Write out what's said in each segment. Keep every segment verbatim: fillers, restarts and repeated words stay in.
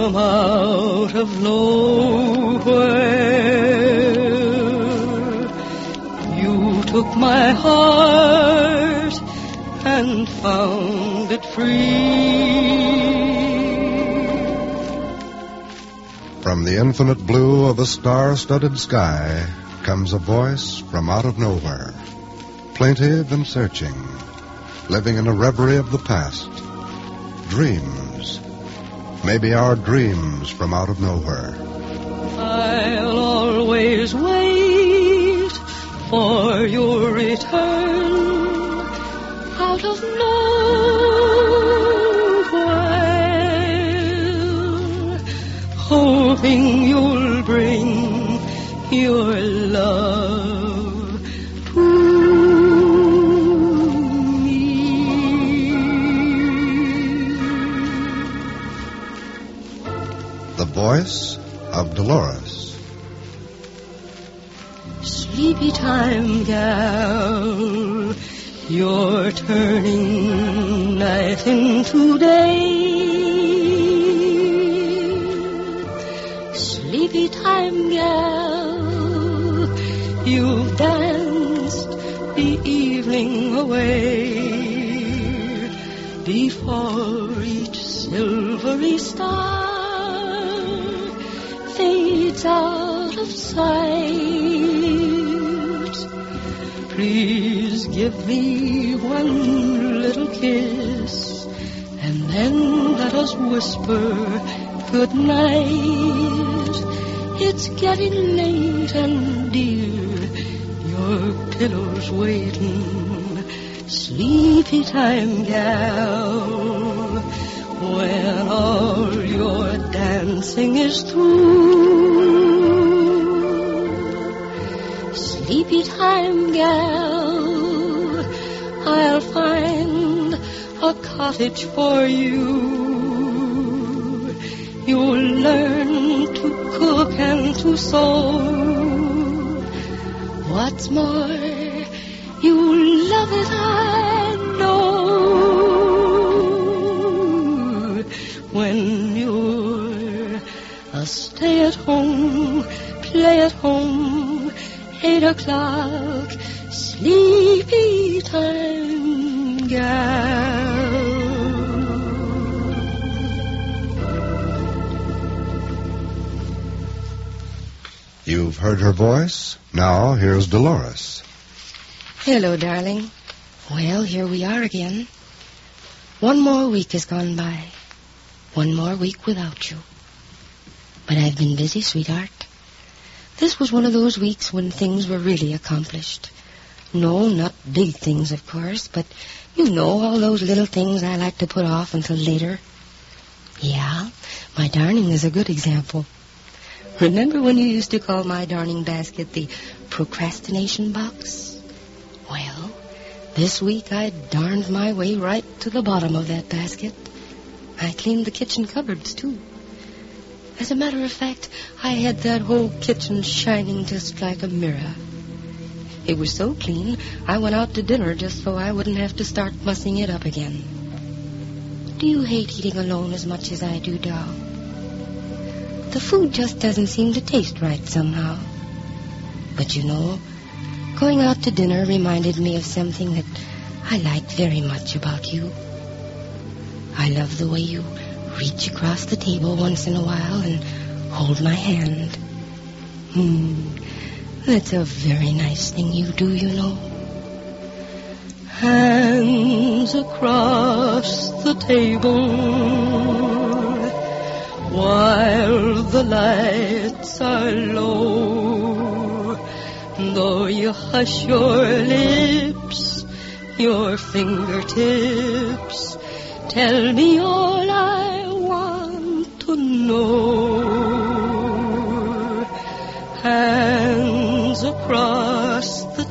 from out of nowhere. You took my heart and found it free. From the infinite blue of a star-studded sky comes a voice from out of nowhere, plaintive and searching, living in a reverie of the past. Dreams, maybe our dreams from out of nowhere. I'll always wait for your return out of nowhere, hoping you'll bring your love to me. The voice of Dolores. Sleepy time, gal, you're turning night into day. Sleepy time, gal, you've danced the evening away. Before each silvery star fades out of sight, please give me one little kiss, and then let us whisper good night. It's getting late and dear, your pillow's waiting. Sleepy time, gal, when all your dancing is through. Sleepy time, gal, I'll find a cottage for you. You'll learn to cook and to sew. What's more, you'll love it, I know. When you're a stay-at-home, play-at-home, eight o'clock, sleepy time, gal. You've heard her voice. Now here's Dolores. Hello, darling. Well, here we are again. One more week has gone by. One more week without you. But I've been busy, sweetheart. This was one of those weeks when things were really accomplished. No, not big things, of course, but you know, all those little things I like to put off until later. Yeah, my darning is a good example. Remember when you used to call my darning basket the procrastination box? Well, this week I darned my way right to the bottom of that basket. I cleaned the kitchen cupboards, too. As a matter of fact, I had that whole kitchen shining just like a mirror. It was so clean, I went out to dinner just so I wouldn't have to start mussing it up again. Do you hate eating alone as much as I do, doll? The food just doesn't seem to taste right somehow. But you know, going out to dinner reminded me of something that I liked very much about you. I love the way you reach across the table once in a while and hold my hand. Hmm, that's a very nice thing you do, you know. Hands across the table while the lights are low. Though you hush your lips, your fingertips tell me all I want to know. Hands across the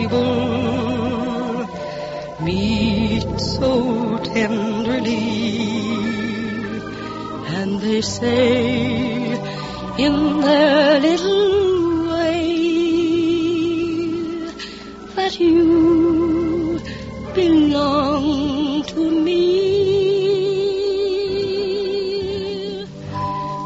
table meet so tenderly, and they say in their little way that you belong to me.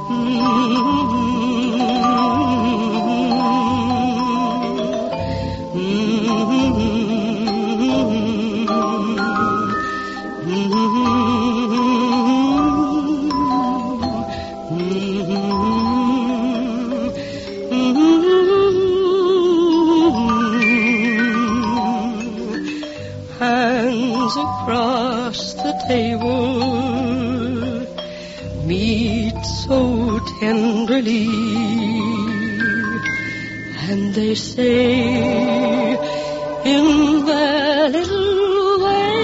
so tenderly. And they say in their little way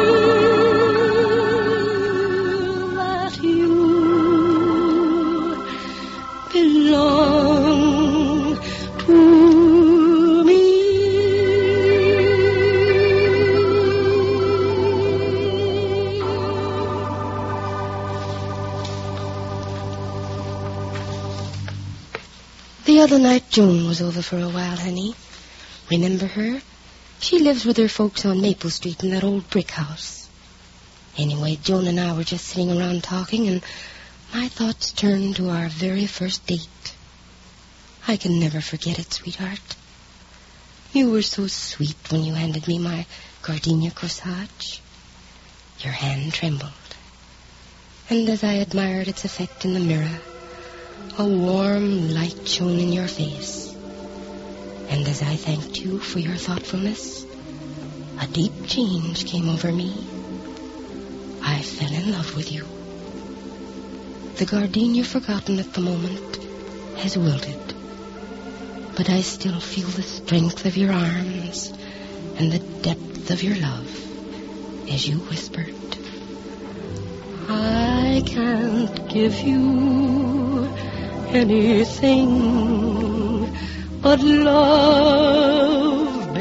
that you belong to me. The other night, Joan was over for a while, honey. Remember her? She lives with her folks on Maple Street in that old brick house. Anyway, Joan and I were just sitting around talking, and my thoughts turned to our very first date. I can never forget it, sweetheart. You were so sweet when you handed me my gardenia corsage. Your hand trembled. And as I admired its effect in the mirror, a warm light shone in your face. And as I thanked you for your thoughtfulness, a deep change came over me. I fell in love with you. The gardenia forgotten at the moment has wilted, but I still feel the strength of your arms and the depth of your love as you whispered, I can't give you anything but love,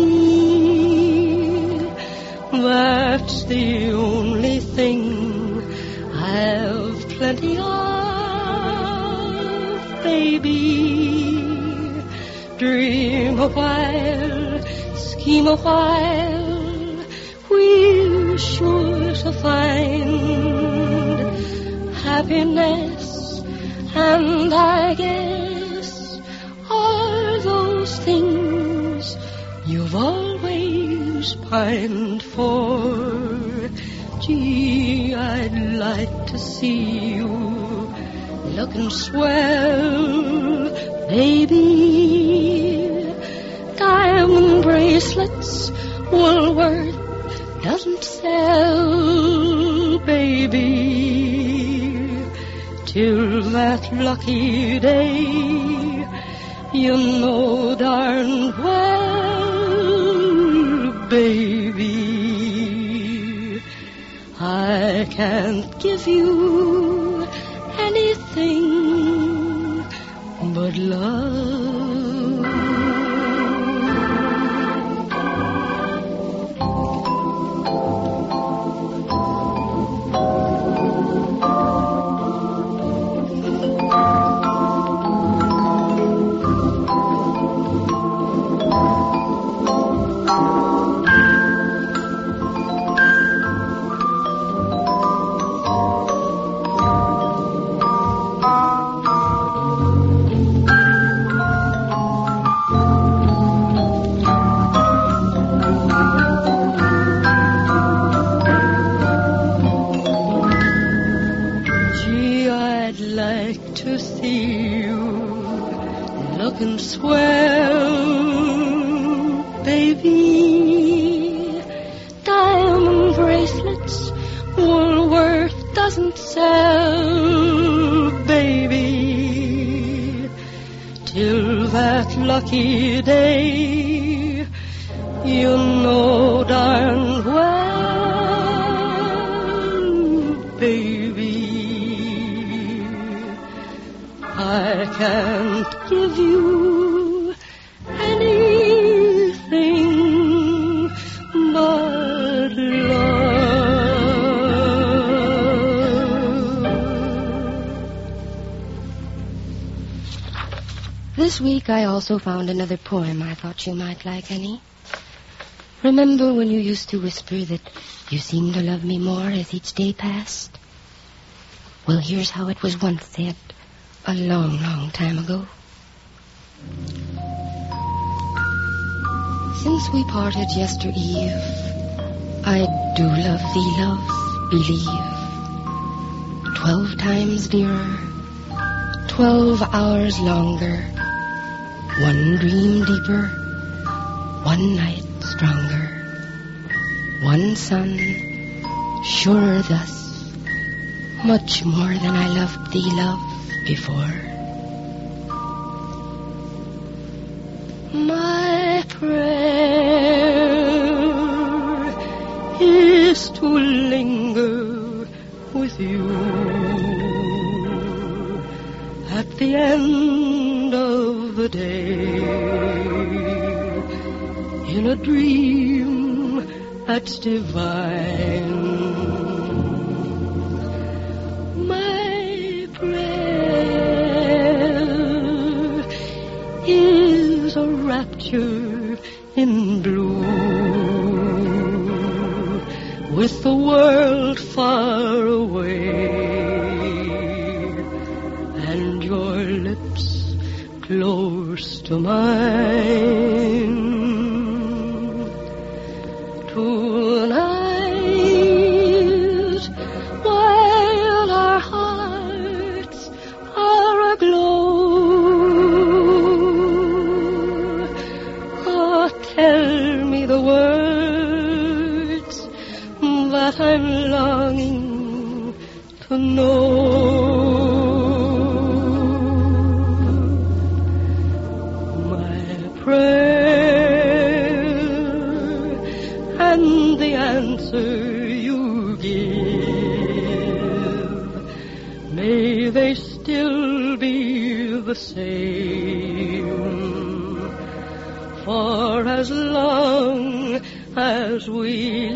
baby. That's the only thing I have plenty of, baby. Dream a while, scheme a while, we're sure to find happiness. And I guess are those things you've always pined for. Gee, I'd like to see you looking swell, baby. Diamond bracelets Woolworth doesn't sell, baby. Till that lucky day, you know darn well, baby, I can't give you anything but love. Looking swell, baby. Diamond bracelets Woolworth doesn't sell, baby. Till that lucky day, you know darn well, baby, I can't give you anything but love. This week I also found another poem I thought you might like, honey. Remember when you used to whisper that you seemed to love me more as each day passed? Well, here's how it was once said, a long, long time ago. Since we parted yestereve, I do love thee, love, believe. Twelve times dearer, twelve hours longer, one dream deeper, one night stronger, one sun surer thus, much more than I loved thee, love, before. My prayer is to linger with you at the end of the day in a dream that's divine. My prayer is a rapture in blue with the world far away and your lips close to mine. Tonight, while our hearts are aglow, oh, tell me the words that I'm longing to know. My prayer and the answer you give, may they still be the same for as long as we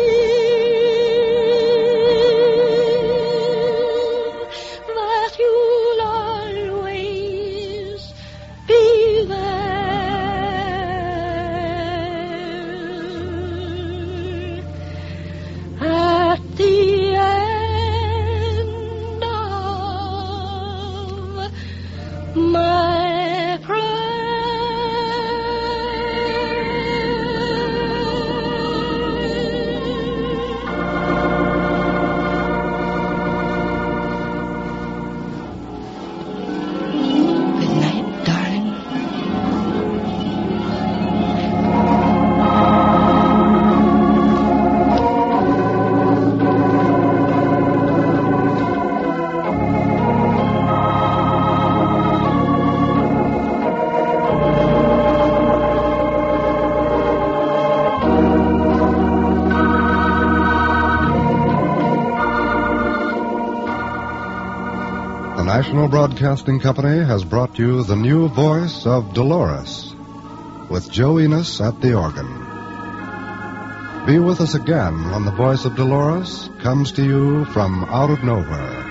live, that you'll always be there at the end of my prayer. Good night, darling. The National Broadcasting Company has brought you the new voice of Dolores, with Joe Enos at the organ. Be with us again when the voice of Dolores comes to you from out of nowhere.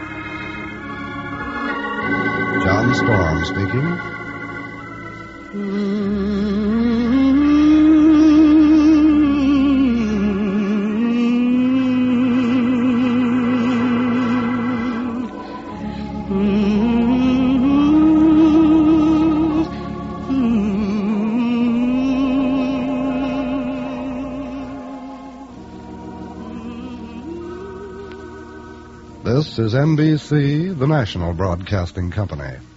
John Storm speaking. This is N B C, the National Broadcasting Company.